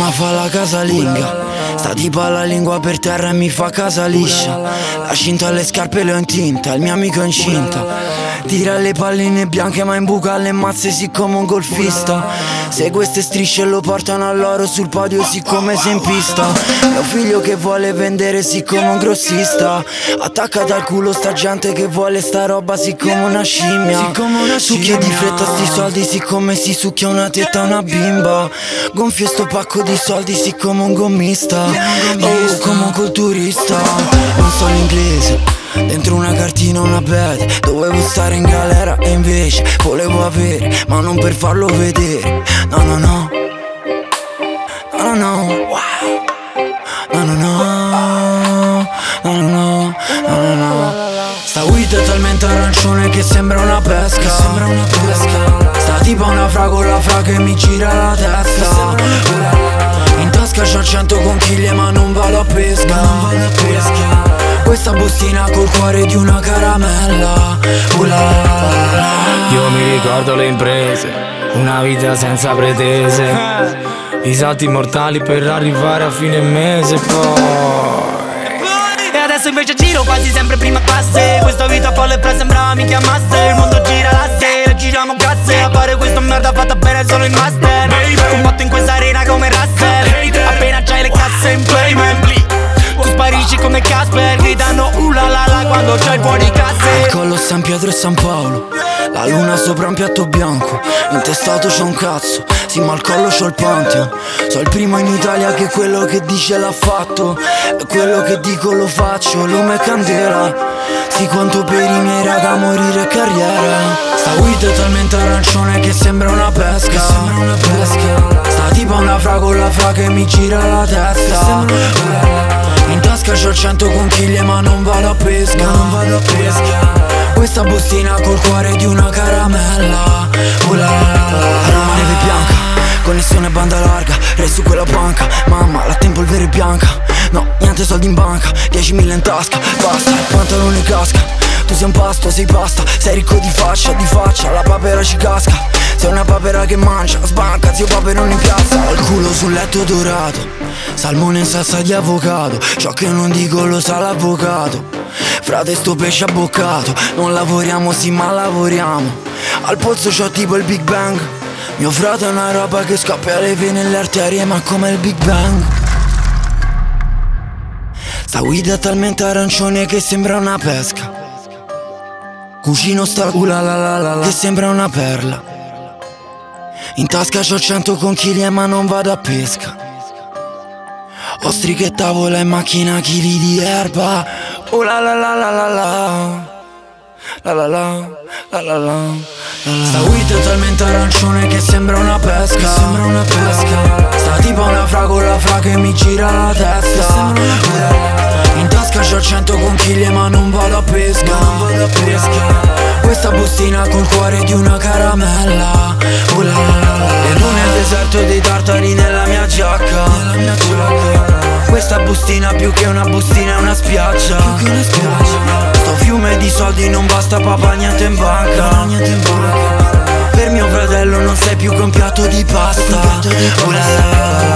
mamma fa la casalinga, sta tipa la lingua per terra e mi fa casa liscia. La cinta alle scarpe le ho in tinta, il mio amico è incinta. Tira le palline bianche ma imbuca le mazze siccome un golfista. Se queste strisce lo portano all'oro sul podio siccome sei in pista. Mio figlio che vuole vendere siccome un grossista. Attaccata al culo sta gente che vuole sta roba siccome una scimmia. Succhia di fretta sti soldi siccome si succhia una tetta a una bimba. Gonfio sto pacco di soldi siccome un gommista. Oh, come un culturista. Non so l'inglese, dentro una cartina una bed. Dovevo stare in galera e invece volevo avere, ma non per farlo vedere. No, no, no. No, no, no. No, no, no. No, no, no. No, no, no. Sta weed è talmente arancione che sembra una pesca. Sta tipo una fragola fra che mi gira la testa. In tasca c'ho 100 conchiglie ma non vado a pesca. Questa bustina col cuore di una caramella. Io mi ricordo le imprese, una vita senza pretese, i salti mortali per arrivare a fine mese poi. E adesso invece giro quasi sempre prima classe. Questa vita folle pre sembrava mi chiamasse. Il mondo gira l'asse, e giriamo grazie. A fare questa merda fatta bene solo in master. Combatto in questa arena come Russell. Appena c'hai le casse in playment, tu sparisci come Casper, gridando la la la quando c'hai fuori casse. Al collo San Pietro e San Paolo, la luna sopra un piatto bianco. Intestato c'ho un cazzo, sì ma al collo c'ho il Pantheon. So il primo in Italia che quello che dice l'ha fatto, e quello che dico lo faccio, lume e candela. Sì quanto per i miei raga morire è carriera. Sta weed è talmente arancione che sembra una pesca. Sta tipo una fragola fra che mi gira la testa. In tasca c'ho 100 conchiglie ma non vado a pesca. Questa bustina col cuore di una caramella. Roma neve bianca, connessione banda larga, re su quella banca. Mamma, la tempolvere bianca. No, niente soldi in banca, 10.000 in tasca. Basta, il pantalone in casca. Tu sei un pasto, sei pasta, sei ricco di faccia, la papera ci casca. Sei una papera che mangia, sbanca, zio paperone in piazza. Ho il culo sul letto dorato, salmone in salsa di avocado. Ciò che non dico lo sa l'avvocato. Frate sto pesce abboccato, non lavoriamo sì ma lavoriamo. Al polso c'ho tipo il Big Bang. Mio frate è una roba che scoppia le vene e le arterie ma come il Big Bang. Sta weed è talmente arancione che sembra una pesca. Cucino sta che sembra una perla. In tasca c'ho 100 conchiglie ma non vado a pesca. Ostriche e tavola e macchina chili di erba. Oh la la la la la la. La la la la la la. Sta weed è talmente arancione che sembra una pesca. Sta tipo una fragola fra che mi gira la testa. In tasca c'ho 100 conchiglie ma non vado a pesca. Questa bustina col cuore di una caramella. E non è deserto dei tartari nella mia giacca. Questa bustina più che una bustina è una spiaggia. Sto fiume di soldi non basta papà, niente in banca. Per mio fratello non sei più che un piatto di pasta.